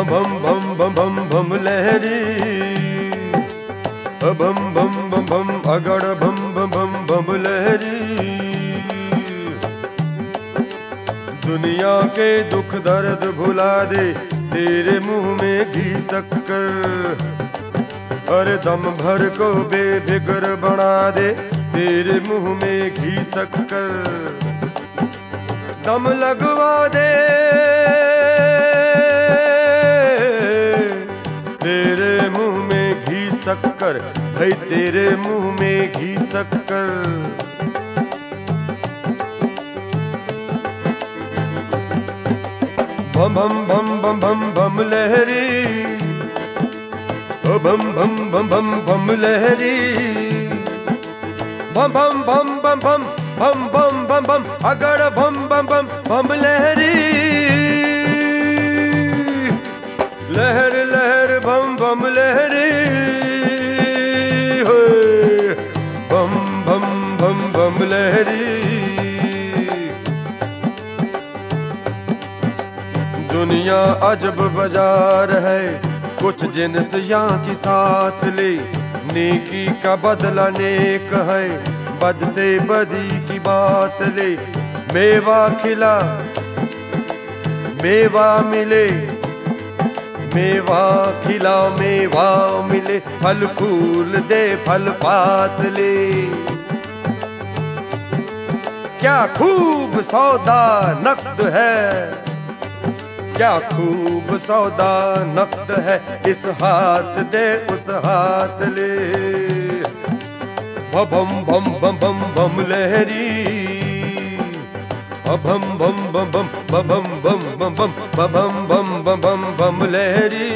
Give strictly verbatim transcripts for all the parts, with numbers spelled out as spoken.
बम बम बम बम बम लहरी, बम बम बम बम अगड़ बम बम बम बम लहरी। दुनिया के दुख दर्द भुला दे तेरे मुंह में घी शक्कर, अरे दम भर को बेफिक्र बना दे तेरे मुंह में घी शक्कर। दम लगवा दे तेरे मुंह में घी शक्कर, भाई तेरे मुंह में घी शक्कर। बम बम बम बम बम बम लहरी, ओ बम बम बम बम बम लहरी। बम बम बम बम बम बम बम बम बम अगड़ बम बम बम बम लहरी। लहर लहर बम बम लहरी, हो बम बम बम बम लहरी। दुनिया अजब बाजार है, कुछ जिन्स यहाँ की साथ ले। नेकी का बदला नेक है, बद से बदी की बात ले। मेवा खिला मेवा मिले, मेवा खिला मेवा मिले। फल फूल दे फल पात ले, क्या खूब सौदा नकद है, क्या खूब सौदा नकद है। इस हाथ दे उस हाथ ले। बम बम बम बम बम लहरी, बम बम बम बम बम बम बम बम बम बम बम बम बम लहरी।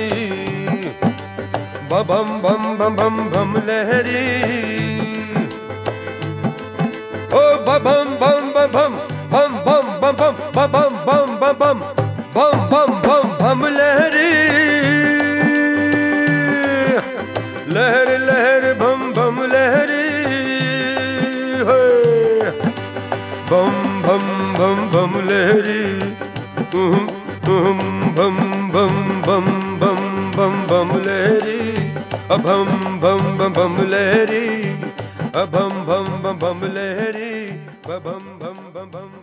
बम बम बम बम बम लहरी, ओ बम बम बम बम बम बम बम बम बम बम बम बम बम बम बम बम लहरी। लहर लहर बम बम लहरी, बम बम बम बम लहरी। बम बम बम बम बम बम बम लहरी, बम बम बम बम लहरी, बम बम बम बम लहरी, बम बम बम बम।